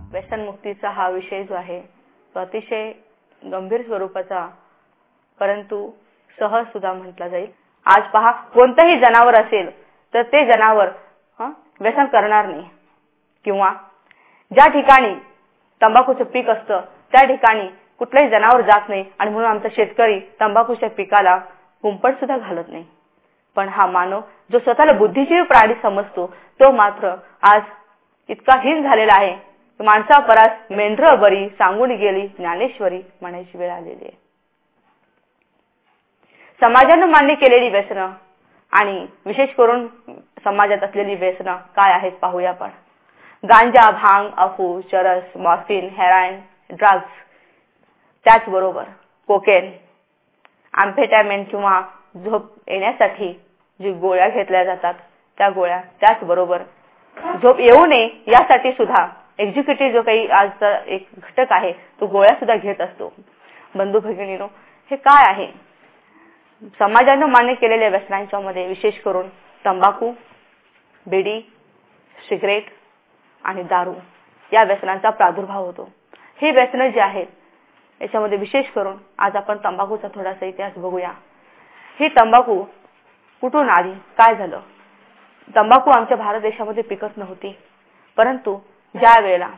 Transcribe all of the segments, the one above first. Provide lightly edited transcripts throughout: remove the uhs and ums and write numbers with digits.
व्यसनमुक्तीचा हा विषय जो आहे तो अतिशय गंभीर स्वरूपाचा परंतु सहज सुद्धा म्हटला जाईल. आज पहा, कोणतंही जनावर असेल तर ते जनावर व्यसन करणार नाही, किंवा ज्या ठिकाणी तंबाखूचं पीक असतं त्या ठिकाणी कुठलंही जनावर जात नाही आणि म्हणून आमचा शेतकरी तंबाखूच्या पिकाला कुंपण सुद्धा घालत नाही. पण हा मानव जो स्वतःला बुद्धिजीवी प्राणी समजतो तो मात्र आज इतका हीन झालेला आहे की माणसा परास मेंढरं बरी सांगून गेली ज्ञानेश्वरी म्हणायची वेळ आलेली आहे. समाजानं मान्य केलेली व्यसनं आणि विशेष करून समाजात असलेली व्यसनं काय आहेत पाहूया आपण. गांजा, भांग, अफू, चरस, मॉर्फिन, हेरोईन, ड्रग्ज, त्याचबरोबर कोकेन, एम्फेटामिन किंवा झोप येण्यासाठी जी गोळ्या घेतल्या जातात त्या गोळ्या, त्याचबरोबर झोप येऊ नये यासाठी सुद्धा एक्झिक्युटिव्ह जो काही आजचा एक घटक आहे तो गोळ्या सुद्धा घेत असतो. बंधू भगिनींनो, हे काय आहे? समाजानं मान्य केलेल्या व्यसनांच्या मध्ये विशेष करून तंबाखू, बिडी, सिगरेट आणि दारू या व्यसनांचा प्रादुर्भाव होतो. हे व्यसनं जे आहेत याच्यामध्ये विशेष करून आज आपण तंबाखूचा थोडासा इतिहास बघूया. ही तंबाखू कुठून आली, काय झालं? तंबाखू आमच्या भारत देशामध्ये पिकत नव्हती, परंतु ज्या वेळेला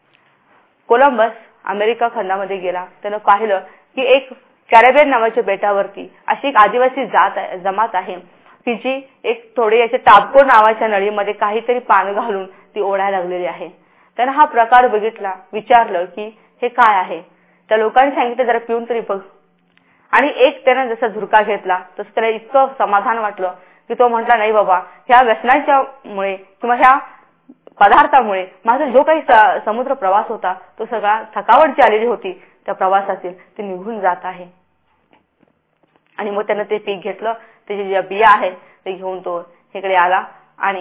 कोलंबस अमेरिका खंडामध्ये गेला त्यानं पाहिलं की एक कॅरेबियन नावाच्या बेटावरती अशी एक आदिवासी जमात आहे की जी एक थोडी याच्या टाबको नावाच्या नळीमध्ये काहीतरी पाणी घालून ती ओढायला लागलेली आहे. त्यानं हा प्रकार बघितला, विचारलं की हे काय आहे. त्या लोकांनी सांगितलं जरा पिऊन तरी बघ. आणि एक त्यानं जसा झुरका घेतला तसं त्याला इतकं समाधान वाटलं की तो म्हटला, नाही बाबा, ह्या व्यसनाच्या मुळे किंवा ह्या पदार्थामुळे माझा जो काही समुद्र प्रवास होता तो सगळा थकावट जी आलेली होती त्या प्रवासातील ते निघून जात आहे. आणि मग त्यानं ते पीक घेतलं, त्याची ज्या बिया आहेत ते घेऊन तो इकडे आला आणि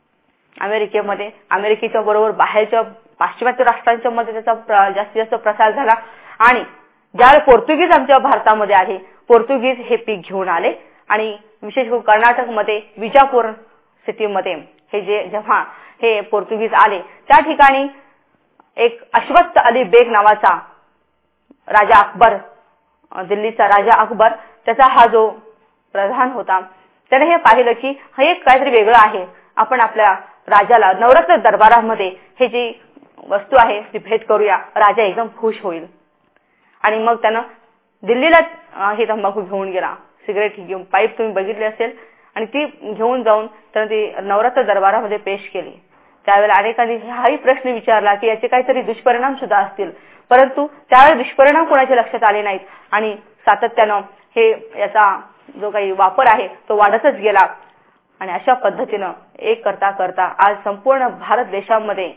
अमेरिकेच्या बरोबर बाहेरच्या पाश्चिमात्य राष्ट्रांच्या मध्ये त्याचा जास्तीत जास्त प्रसार झाला. आणि ज्यावेळी पोर्तुगीज आमच्या भारतामध्ये आले, पोर्तुगीज हे पीक घेऊन आले आणि विशेष करून कर्नाटकमध्ये विजापूर सिटीमध्ये जेव्हा हे पोर्तुगीज आले त्या ठिकाणी एक अश्वत्थ अली बेग नावाचा राजा अकबर, दिल्लीचा राजा अकबर, त्याचा हा जो प्रधान होता त्याने हे पाहिलं की हे एक काहीतरी वेगळं आहे. आपण आपल्या राजाला नवरत्न दरबारामध्ये हे जी वस्तू आहे ती भेट करूया, राजा एकदम खुश होईल. आणि मग त्यानं दिल्लीला ही तंबाखू घेऊन गेला. सिगरेट घेऊन पाईप तुम्ही बघितली असेल आणि ती घेऊन जाऊन त्यानं ती नवरत्न दरबारामध्ये पेश केली. त्यावेळेला अनेकांनी हाही प्रश्न विचारला की याचे काहीतरी दुष्परिणाम सुद्धा असतील, परंतु त्यावेळी दुष्परिणाम कोणाच्या लक्षात आले नाहीत आणि सातत्यानं हे याचा जो काही वापर आहे तो वाढतच गेला. आणि अशा पद्धतीनं एक करता करता आज संपूर्ण भारत देशामध्ये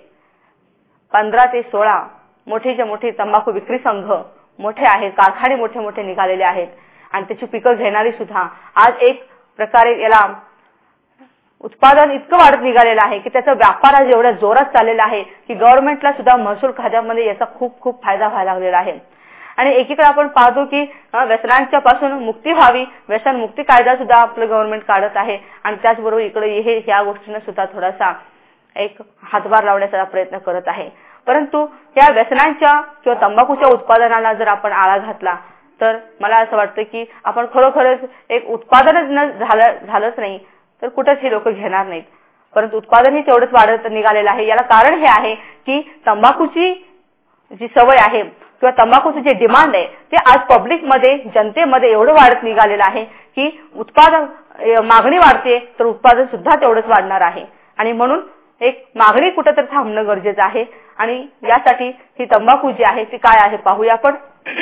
15 ते 16 मोठेच्या मोठे तंबाखू विक्री संघ मोठे आहेत, कारखाने मोठे मोठे निघालेले आहेत आणि त्याची पिकं घेणारी सुद्धा आज एक प्रकारे याला उत्पादन इतकं वाढत निघालेलं आहे की त्याचा व्यापार आज एवढ्या जोरात चाललेला आहे की गव्हर्नमेंटला सुद्धा महसूल खात्यामध्ये याचा खूप खूप फायदा व्हायला लागलेला आहे. आणि एकीकडे आपण पाहतो की व्यसनांच्या पासून मुक्ती व्हावी, व्यसन मुक्ती कायदा सुद्धा आपलं गव्हर्नमेंट काढत आहे आणि त्याचबरोबर इकडे ह्या गोष्टींना सुद्धा थोडासा एक हातभार लावण्याचा प्रयत्न करत आहे. परंतु या व्यसनांच्या किंवा तंबाखूच्या उत्पादनाला जर आपण आळा घातला तर मला असं वाटतं की आपण खरोखरच एक उत्पादनच झालंच नाही तर कुठेच हे लोक घेणार नाहीत, परंतु उत्पादनही तेवढंच वाढत निघालेलं आहे. याला कारण हे आहे की तंबाखूची जी सवय आहे किंवा तंबाखूचं जे डिमांड आहे ते आज पब्लिकमध्ये, जनतेमध्ये एवढं वाढत निघालेलं आहे की मागणी वाढते तर उत्पादन सुद्धा तेवढंच वाढणार आहे. आणि म्हणून एक मागणी कुठेतरी थांबणं गरजेचं आहे आणि यासाठी ही तंबाखू जी आहे ती काय आहे पाहूया आपण.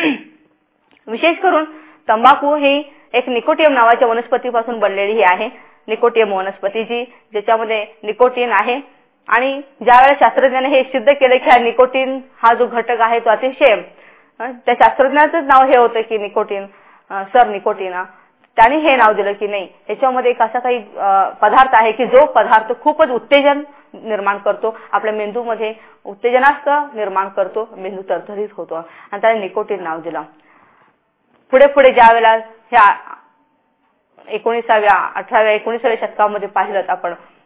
विशेष करून तंबाखू ही एक निकोटियम नावाच्या वनस्पतीपासून बनलेली ही आहे. निकोटियम वनस्पती ज्याच्यामध्ये निकोटीन आहे आणि ज्यावेळेस शास्त्रज्ञाने हे सिद्ध केले की निकोटीन हा जो घटक आहे तो अतिशय, त्या शास्त्रज्ञाचं नाव हे होतं की निकोटीन, सर निकोटीना, त्यांनी हे नाव दिलं की नाही याच्यामध्ये एक असा काही पदार्थ आहे की जो पदार्थ खूपच उत्तेजन निर्माण करतो, आपल्या मेंदूमध्ये उत्तेजनास्थ निर्माण करतो, मेंदू तरतरीत होतो आणि त्याला निकोटीन नाव दिलं. पुढे पुढे ज्यावेळेला ह्या 18व्या 19व्या शतकामध्ये पाहिलं आपण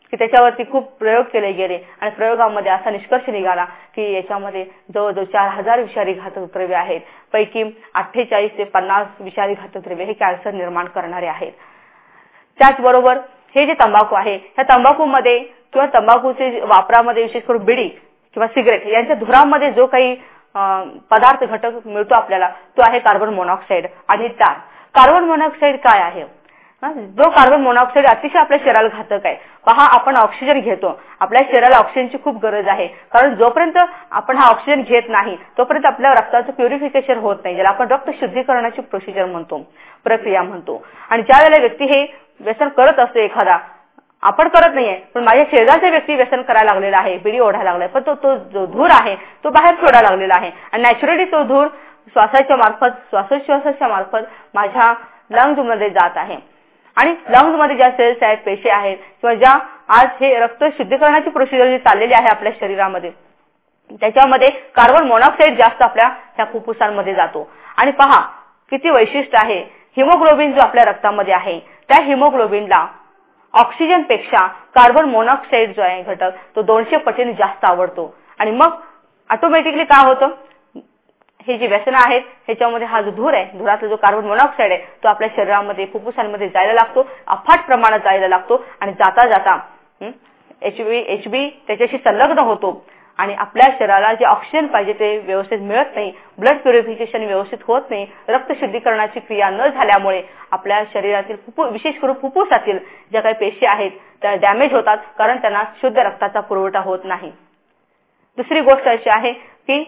की त्याच्यावरती खूप प्रयोग केले गेले आणि प्रयोगामध्ये असा निष्कर्ष निघाला की याच्यामध्ये जवळजवळ 4000 विषारी घातक द्रव्ये आहेत, पैकी 48 ते 50 विषारी घातक द्रव्ये हे कॅन्सर निर्माण करणारे आहेत. त्याचबरोबर हे जे तंबाखू आहे, ह्या तंबाखूमध्ये किंवा तंबाखूचे वापरामध्ये विशेष करून बिडी किंवा सिगरेट यांच्या धुरामध्ये जो काही पदार्थ घटक मिळतो आपल्याला तो आहे कार्बन मोनॉक्साईड आणि टार. कार्बन मोनॉक्साईड काय आहे? जो कार्बन मोनॉक्साईड अतिशय आपल्या शरीराला घातक आहे. पहा, आपण ऑक्सिजन घेतो, आपल्या शरीराला ऑक्सिजनची खूप गरज आहे, कारण जोपर्यंत आपण हा ऑक्सिजन घेत नाही तोपर्यंत आपल्या रक्ताचं प्युरिफिकेशन होत नाही, ज्याला आपण रक्त शुद्धीकरणाची प्रोसिजर म्हणतो, प्रक्रिया म्हणतो. आणि ज्या वेळेला व्यक्ती हे व्यसन करत असतो, एखादा आपण करत नाहीये पण माझ्या शेजारचा व्यक्ती व्यसन करायला लागलेला आहे, बिडी ओढायला लागलाय, पण तो जो धूर आहे तो बाहेर सोडायला लागलेला आहे आणि नॅचरली तो धूर श्वासाच्या मार्फत माझ्या लंग्स मध्ये जात आहे. आणि लंग्स मध्ये ज्या सेल्स आहेत, पेशी आहेत किंवा ज्या आज हे रक्त शुद्धीकरणाची प्रोसिजर जी चाललेली आहे आपल्या शरीरामध्ये, त्याच्यामध्ये कार्बन मोनॉक्साईड जास्त आपल्या ह्या फुफ्फुसांमध्ये जातो. आणि पहा किती वैशिष्ट्य आहे, हिमोग्लोबिन जो आपल्या रक्तामध्ये आहे त्या हिमोग्लोबिनला ऑक्सिजन पेक्षा कार्बन मोनॉक्साईड जो आहे घटक तो 200 पटीने जास्त आवडतो. आणि मग ऑटोमॅटिकली काय होतं, हे जे व्यसन आहेत ह्याच्यामध्ये हा जो धूर आहे, धुरातला जो कार्बन मोनॉक्साईड आहे तो आपल्या शरीरामध्ये फुफ्फुसांमध्ये जायला लागतो, अफाट प्रमाणात जायला लागतो आणि जाता जाता एचबी त्याच्याशी संलग्न होतो आणि आपल्या शरीराला जे ऑक्सिजन पाहिजे ते व्यवस्थित मिळत नाही, ब्लड प्युरिफिकेशन व्यवस्थित होत नाही, रक्त शुद्धीकरणाची क्रिया न झाल्यामुळे आपल्या शरीरातील विशेष करून फुफ्फुसातील ज्या काही पेशी आहेत त्या डॅमेज होतात, कारण त्यांना शुद्ध रक्ताचा पुरवठा होत नाही. दुसरी गोष्ट अशी आहे की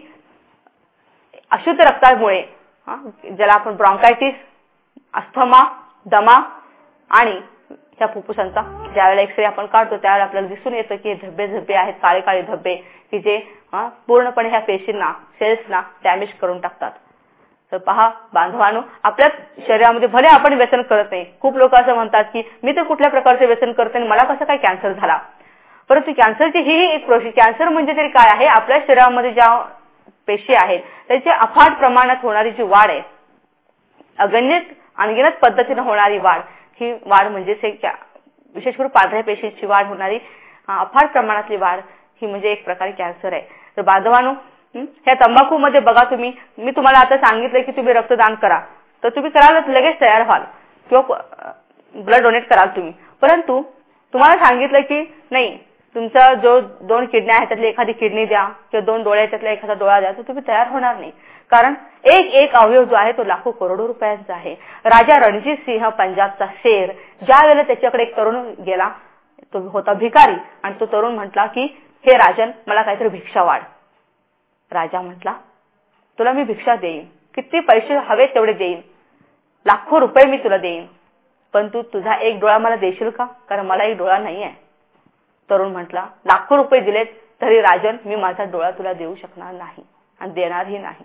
अशुद्ध रक्तामुळे ज्याला आपण ब्रॉन्कायटिस, अस्थमा, दमा आणि त्या फुफ्फुसांचा ज्यावेळेला एक्सरे आपण काढतो त्यावेळेला आपल्याला दिसून येतं की धब्बे आहेत, काळे काळे धब्बे की जे पूर्णपणे ह्या पेशींना, सेल्सना डॅमेज करून टाकतात. तर पहा बांधवांनो, आपल्या शरीरामध्ये भले आपण व्यसन करत नाही, खूप लोक असं म्हणतात की मी तर कुठल्या प्रकारचे व्यसन करते आणि मला कसं काय कॅन्सर झाला, परंतु कॅन्सरची ही एक प्रोसेस. कॅन्सर म्हणजे तरी काय आहे, आपल्या शरीरामध्ये ज्या पेशी आहेत त्याची अफाट प्रमाणात होणारी जी वाढ आहे, अनगिनत पद्धतीने होणारी वाढ, ही वाढ म्हणजेच विशेष करून पांढऱ्या पेशींची वाढ होणारी अफाट प्रमाणातली वाढ, ही म्हणजे एक प्रकारे कॅन्सर आहे. तर बांधवांनो, ह्या तंबाखूमध्ये बघा, मी तुम्हाला आता सांगितलं की तुम्ही रक्तदान करा, तर तुम्ही कराल लगेच तयार व्हाल किंवा ब्लड डोनेट कराल तुम्ही, परंतु तुम्हाला सांगितलं की नाही, तुमचा जो 2 किडनी आहेत त्यातली एखादी किडनी द्या किंवा 2 डोळे आहेत त्यातला एखादा डोळा द्या, तर तुम्ही तयार होणार नाही, कारण एक अवयव जो आहे तो लाखो करोडो रुपयांचा आहे. राजा रणजित सिंह पंजाबचा शेर, ज्या वेळेला त्याच्याकडे एक तरुण गेला, तो होता भिकारी, आणि तो तरुण म्हटला की हे राजन, मला काहीतरी भिक्षा वाढ. राजा म्हटला तुला मी भिक्षा देईन, किती पैसे हवे तेवढे देईन, लाखो रुपये मी तुला देईन, पण तू तुझा एक डोळा मला देशील का, कारण मला एक डोळा नाही आहे. तरुण म्हटला लाखो रुपये दिलेत तरी राजन मी माझा डोळा तुला देऊ शकणार नाही आणि देणारही नाही.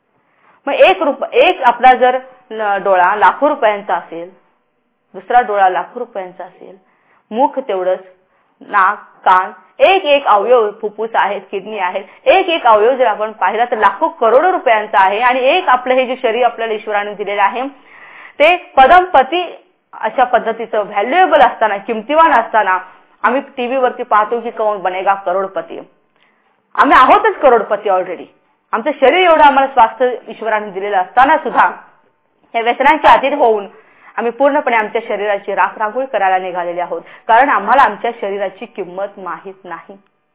मग एक आपला जर डोळा लाखो रुपयांचा असेल, दुसरा डोळा लाखो रुपयांचा असेल, मुख तेवढंच, नाक, कान, एक अवयव, फुफ्फुस आहेत, किडनी आहेत, एक अवयव जर आपण पाहिला तर लाखो करोडो रुपयांचा आहे. आणि एक आपलं हे जे शरीर आपल्याला ईश्वराने दिलेलं आहे ते पदमपती अशा पद्धतीचं व्हॅल्युएबल असताना, किमतीवान असताना आम्ही टीव्हीवरती पाहतो की कौन बनेगा करोडपती. आम्ही आहोतच करोडपती ऑलरेडी. आमचं शरीर एवढं आम्हाला स्वास्थ्य ईश्वराने दिलेलं असताना सुद्धा या व्यसनांच्या अधीन होऊन आम्ही पूर्णपणे आमच्या शरीराची राखरांगोळी करायला निघालेले आहोत, कारण आम्हाला आमच्या शरीराची किंमत माहित नाही.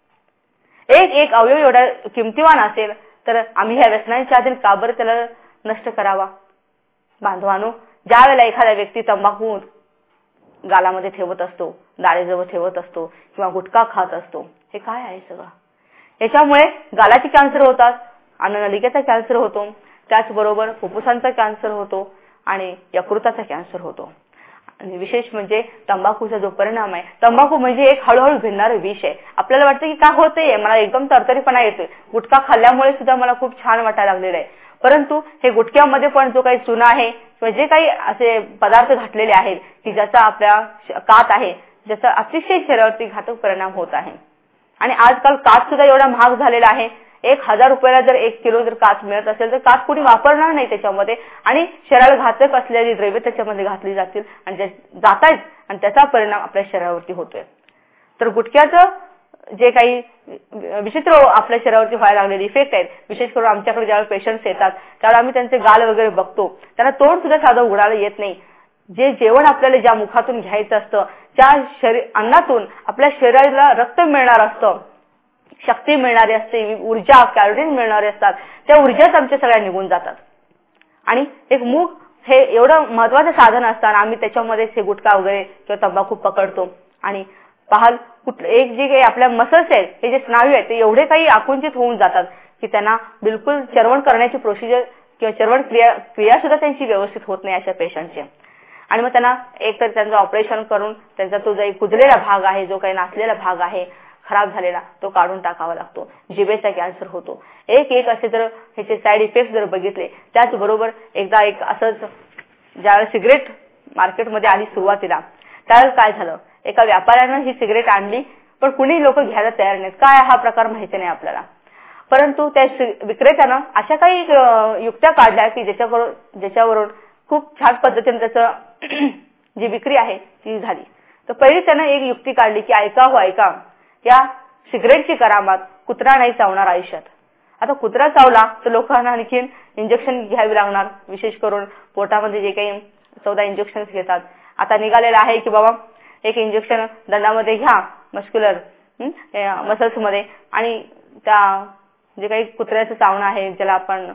एक अवयव एवढा किमतीवान असेल तर आम्ही ह्या व्यसनांच्या अधीन का बरं त्याला नष्ट करावा. बांधवांनो, ज्या वेळेला एखादा व्यक्ती तंबाखू गालामध्ये ठेवत असतो, दाढेजवळ ठेवत असतो किंवा गुटखा खात असतो, हे काय आहे सगळं, याच्यामुळे गालाची कॅन्सर होतात, अन्ननलिकेचा कॅन्सर होतो, त्याचबरोबर फुफ्फुसांचा कॅन्सर होतो आणि यकृताचा कॅन्सर होतो. आणि विशेष म्हणजे तंबाखूचा जो परिणाम आहे, तंबाखू म्हणजे एक हळूहळू भिडणारं विष आहे. आपल्याला वाटतं की काय होतंय, मला एकदम तरतरीपणा येतोय, गुटखा खाल्ल्यामुळे सुद्धा मला खूप छान वाटायला लागलेलं आहे, परंतु हे गुटख्यामध्ये पण जो काही चुना आहे किंवा जे काही असे पदार्थ घातलेले आहेत की ज्याचा आपल्या कात आहे, ज्याचा अतिशय शरीरावरती घातक परिणाम होत आहे. आणि आजकाल कात सुद्धा एवढा महाग झालेला आहे, 1000 रुपयाला जर 1 किलो जर काच मिळत असेल तर काच कोणी वापरणार नाही त्याच्यामध्ये, आणि शरीराला घातक असलेली द्रव्ये त्याच्यामध्ये घातली जातील आणि जातायत आणि त्याचा परिणाम आपल्या शरीरावरती होतोय. तर गुटख्याचं जे काही विचित्र आपल्या शरीरावरती व्हायला लागलेले इफेक्ट आहेत, विशेष करून आमच्याकडे ज्यावेळी पेशंट्स येतात त्यावेळी आम्ही त्यांचे गाल वगैरे बघतो, त्यांना तोंड सुद्धा साधं उघडायला येत नाही. जे जेवण आपल्याला ज्या मुखातून घ्यायचं असतं, त्या अन्नातून आपल्या शरीराला रक्त मिळणार असतं, शक्ती मिळणारी असते, ऊर्जा कॅलरीज मिळणारे असतात, त्या ऊर्जाच आमच्या सगळ्या निघून जातात. आणि एक मुख हे एवढं महत्वाचं साधन असताना आम्ही त्याच्यामध्ये हे गुटखा वगैरे किंवा तंबाखू पकडतो. आणि पाहाल एक जे काही आपल्या मसल्स आहेत, हे जे स्नायू आहेत, ते एवढे काही आकुंचित होऊन जातात की त्यांना बिलकुल चरवण करण्याची प्रोसिजर किंवा चरवण क्रिया सुद्धा त्यांची व्यवस्थित होत नाही अशा पेशंटची. आणि मग त्यांना एकतर त्यांचं ऑपरेशन करून त्यांचा तो जो कुजलेला भाग आहे, जो काही नाचलेला भाग आहे खराब झालेला, तो काढून टाकावा लागतो. जिभेचा कॅन्सर होतो. एक असे जर ह्याचे साईड इफेक्ट जर बघितले, त्याचबरोबर एकदा एक असंच ज्यावेळेस सिगरेट मार्केटमध्ये आली सुरुवातीला, त्यावेळेस काय झालं, एका व्यापाऱ्यानं ही सिगरेट आणली, पण कुणी लोक घ्यायला तयार नाहीत. काय हा प्रकार माहिती नाही आपल्याला. परंतु त्या विक्रेत्यानं अशा काही युक्त्या काढल्या की ज्याच्यावरून खूप छान पद्धतीने त्याचं जी विक्री आहे ती झाली. तर पहिली त्यानं एक युक्ती काढली की ऐका, या सिगरेटची करामत कुत्रा नाही चावणार आयुष्यात. आता कुत्रा चावला तर लोकांना आणखीन इंजेक्शन घ्यावी लागणार, विशेष करून पोटामध्ये जे काही 14 इंजेक्शन्स घेतात. आता निघालेलं आहे की बाबा एक इंजेक्शन दंडामध्ये घ्या, मस्क्युलर मसल्स मध्ये, आणि त्या जे काही कुत्र्याचं चावणं आहे, ज्याला आपण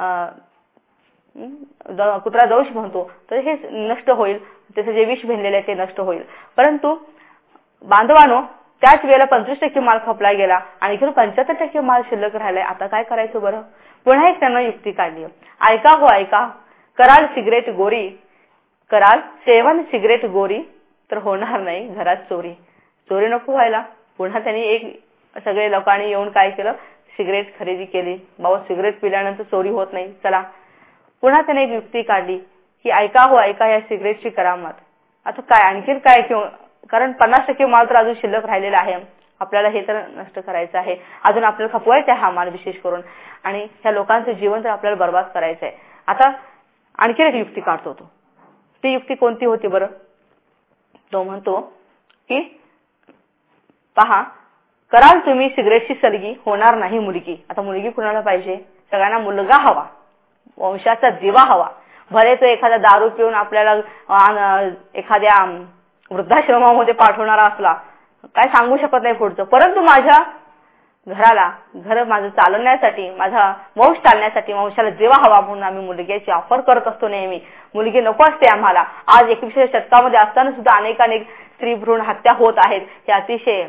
कुत्रा दोष म्हणतो, तर हे नष्ट होईल, त्याचं जे विष भिनलेलं आहे ते नष्ट होईल. परंतु बांधवानो, त्याच वेळेला 25% माल खपला गेला आणि 75% माल शिल्लक राहिलाय. आता काय करायचं बरं? पुन्हा एक त्यांना युक्ती काढली. ऐका, कराल सिगरेट गोरी, कराल सेवन सिगरेट गोरी, तर होणार नाही घरात चोरी. चोरी नको व्हायला. पुन्हा त्यांनी एक सगळे लोकांनी येऊन काय केलं, सिगरेट खरेदी केली. बाबा सिगरेट पिल्यानंतर चोरी होत नाही, चला. पुन्हा त्याने एक युक्ती काढली की ऐका या सिगरेटची करामत. आता काय आणखीन काय, कारण 50% माल तर अजून शिल्लक राहिलेला आहे, आपल्याला हे तर नष्ट करायचं आहे, अजून आपल्याला खपवायचा आहे हा माल विशेष करून, आणि ह्या लोकांचं जीवन तर आपल्याला बर्बाद करायचं आहे. आता आणखी एक युक्ती काढतो तो. ती युक्ती कोणती होती बरं? तो म्हणतो की पहा, कराल तुम्ही सिगरेटची सलगी, होणार नाही मुलगी. आता मुलगी कुणाला पाहिजे? सगळ्यांना मुलगा हवा, वंशाचा दिवा हवा. भले तो एखादा दारू पिऊन आपल्याला एखाद्या वृद्धाश्रमामध्ये पाठवणारा असला, काय सांगू शकत नाही पुढचं, परंतु माझ्या घर माझं चालवण्यासाठी, माझा वंश चालण्यासाठी, वंशाला दिवा हवा म्हणून आम्ही मुलग्याची ऑफर करत असतो नेहमी. मुलगी नको असते आम्हाला. आज 21व्या शतकामध्ये असताना सुद्धा अनेक स्त्री भ्रूण हत्या होत आहेत. हे अतिशय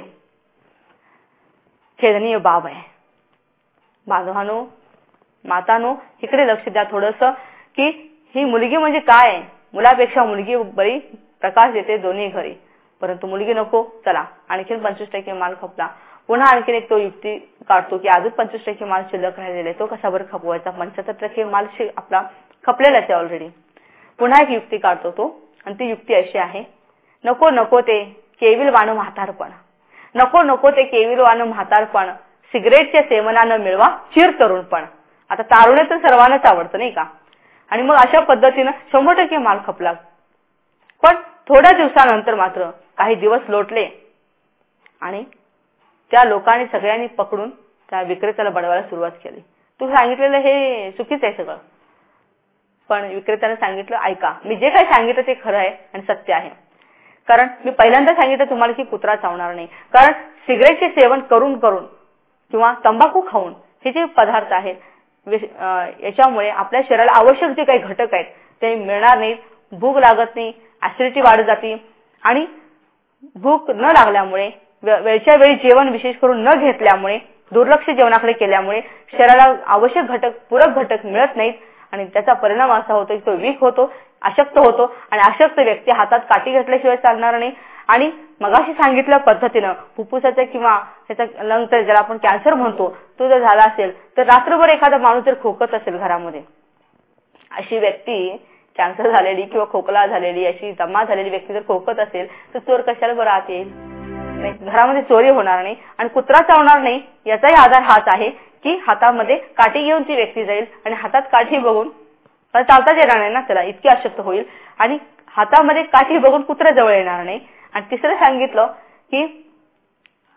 खेदनीय बाब आहे. बांधवांनो, मातांनो, इकडे लक्ष द्या थोडंसं की ही मुलगी म्हणजे काय. मुलापेक्षा मुलगी बरी प्रकाश देते दोन्ही घरी. परंतु मुलगी नको, चला आणखीन 25% माल खपला. पुन्हा आणखीन एक तो युक्ती काढतो की अजून 25% माल शिल्लक राहिलेला आहे, तो कसा बरं खपवायचा. 75% माल आपला खपलेलाच आहे ऑलरेडी. पुन्हा एक युक्ती काढतो तो, आणि ती युक्ती अशी आहे, नको ते केविलवाणं म्हातारपण, नको ते केविलवाणं म्हातारपण, सिगरेटच्या सेवनानं मिळवा चिर तरुणपण. आता तारुण्य तर सर्वांनाच आवडतं नाही का. आणि मग अशा पद्धतीनं 100% माल खपला. पण थोड्या दिवसानंतर मात्र काही दिवस लोटले आणि त्या लोकांनी सगळ्यांनी पकडून त्या विक्रेत्याला बडवायला सुरुवात केली. तू सांगितलेलं हे चुकीचं आहे सगळं. पण विक्रेत्याने सांगितलं, ऐका, मी जे काही सांगितलं ते खरं आहे आणि सत्य आहे. कारण मी पहिल्यांदा सांगितलं तुम्हाला की कुत्रा चावणार नाही. कारण सिगरेटचे सेवन करून किंवा तंबाखू खाऊन हे जे पदार्थ आहेत, याच्यामुळे आपल्या शरीराला आवश्यक जे काही घटक आहेत ते मिळणार नाहीत. भूक लागत नाही, ऍसिडिटी वाढत जाते, आणि भूक न लागल्यामुळे, वेळच्या वेळी जेवण विशेष करून न घेतल्यामुळे, दुर्लक्ष जेवणाकडे केल्यामुळे शरीराला आवश्यक घटक, पूरक घटक मिळत नाहीत. आणि त्याचा परिणाम असा होतो की तो वीक होतो, अशक्त होतो. आणि अशक्त व्यक्ती हातात काठी घेतल्याशिवाय चालणार नाही. आणि मगाशी सांगितल्या पद्धतीनं फुफ्फुसाचा किंवा त्याचा लंगचा, ज्याला आपण कॅन्सर म्हणतो, तो जर झाला असेल तर रात्रभर एखादा माणूस जर खोकत असेल घरामध्ये, अशी व्यक्ती, कॅन्सर झालेली किंवा खोकला झालेली, अशी दमा झालेली व्यक्ती जर खोकत असेल तर चोर कशाला बरं आत येईल. घरामध्ये चोरी होणार नाही आणि कुत्रा चावणार नाही. याचाही आधार हाच आहे की हातामध्ये काठी घेऊन ती व्यक्ती जाईल आणि हातात काठी बघून, चालताच येणार नाही ना त्याला, इतकी अशक्त होईल. आणि हातामध्ये काठी बघून कुत्रा जवळ येणार नाही. आणि तिसरं सांगितलं की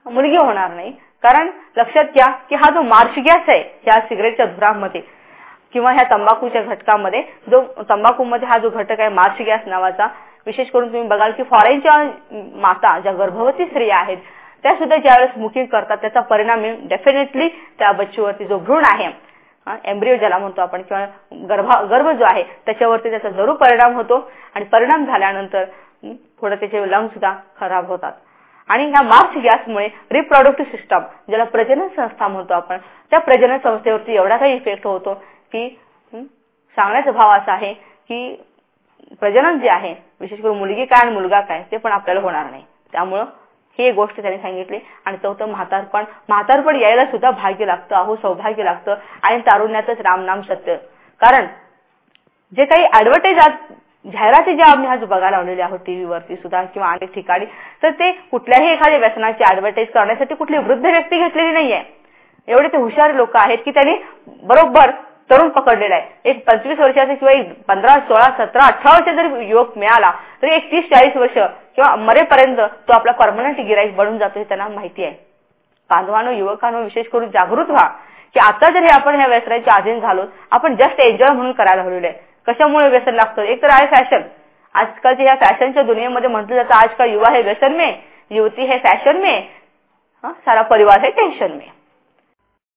मुलगी होणार नाही. कारण लक्षात घ्या की हा जो मार्श गॅस आहे या सिगरेटच्या धुरामध्ये किंवा ह्या तंबाखूच्या घटकामध्ये, जो तंबाखूमध्ये हा जो घटक आहे मार्श गॅस नावाचा, विशेष करून तुम्ही बघाल की फॉरेनच्या माता ज्या गर्भवती स्त्रिया आहेत त्या सुद्धा ज्यावेळेस स्मोकिंग करतात त्याचा परिणाम डेफिनेटली त्या बच्चूवरती जो भ्रूण आहे, एम्ब्रिओ ज्याला म्हणतो आपण, किंवा गर्भ जो आहे त्याच्यावरती त्याचा जरूर परिणाम होतो. आणि परिणाम झाल्यानंतर थोडं त्याचे लंग सुद्धा खराब होतात. आणि ह्या मार्श गॅसमुळे रिप्रोडक्टिव्ह सिस्टम, ज्याला प्रजनन संस्था म्हणतो आपण, त्या प्रजनन संस्थेवरती एवढा काही इफेक्ट होतो की सांगण्याचा भाव असा आहे की प्रजनन जे आहे, विशेष करून मुलगी काय आणि मुलगा काय, ते पण आपल्याला होणार नाही. त्यामुळं ही गोष्ट त्यांनी सांगितली. आणि चौथं म्हातारपण यायला सुद्धा भाग्य लागतं, अहो सौभाग्य लागतं. आणि तारुण्यातच रामनाम सत्य. कारण जे काही ऍडव्हर्टाईज जाहिराती ज्या आम्ही आज बघायला लावलेल्या आहोत टीव्हीवरती सुद्धा किंवा अनेक ठिकाणी, तर ते कुठल्याही एखाद्या व्यसनाची ऍडव्हर्टाईज करण्यासाठी कुठली वृद्ध व्यक्ती घेतलेली नाहीये. एवढे ते हुशार लोक आहेत की त्यांनी बरोबर तरुण पकडलेला आहे. एक 25 वर्षाचा किंवा 15, 16, 17, 18 वर्ष जरी युवक मिळाला तरी एक 30-40 वर्ष किंवा मरेपर्यंत तो आपला परमनंट गिराईक बनून जातो हे त्यांना माहिती आहे. बांधवांनो, युवकांनो, विशेष करून जागृत व्हा की आता जरी आपण ह्या व्यसनाच्या अधीन झालो, आपण जस्ट एन्जॉय म्हणून करायला हवलेलं आहे. कशामुळे व्यसन लागतं? एक तर आहे फॅशन. आजकालच्या ह्या फॅशनच्या दुनियेमध्ये म्हटलं जातं आजकाल युवा है व्यसन में, युवती है फॅशन में, सारा परिवार है टेन्शन में.